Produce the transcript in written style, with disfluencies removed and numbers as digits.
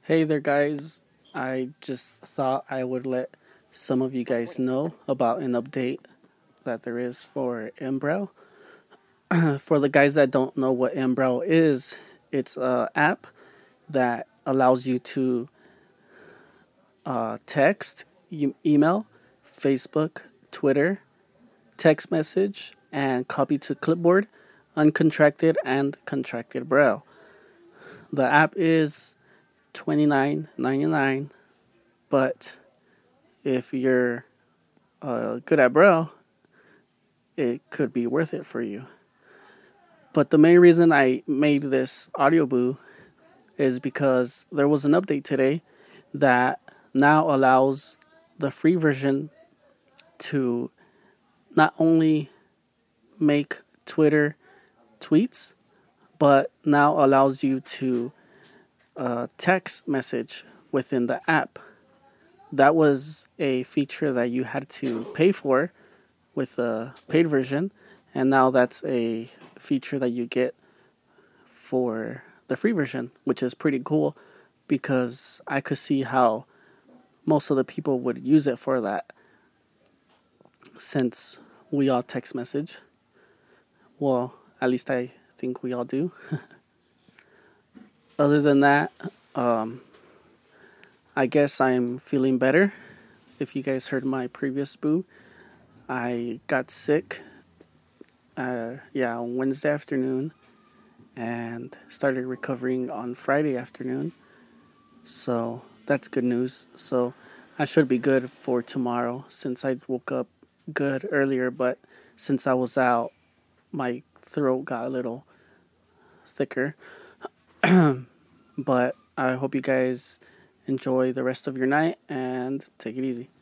Hey there, guys. I just thought I would let some of you guys know about an update that there is for Embrow. For the guys that don't know what Embrow is, it's an app that allows you to text, email, Facebook, Twitter, text message, and copy to clipboard, uncontracted and contracted Braille. The app is $29.99, but if you're good at Braille, it could be worth it for you. But the main reason I made this audio boo is because there was an update today that now allows the free version to not only make Twitter tweets, but now allows you to text message within the app. That was a feature that you had to pay for with the paid version, and now that's a feature that you get for the free version, which is pretty cool because I could see how most of the people would use it for that, since we all text message. Well, at least I think we all do. Other than that, I guess I'm feeling better. If you guys heard my previous boo, I got sick on Wednesday afternoon and started recovering on Friday afternoon. So that's good news. So I should be good for tomorrow since I woke up good earlier, but since I was out, my throat got a little thicker. But I hope you guys enjoy the rest of your night and take it easy.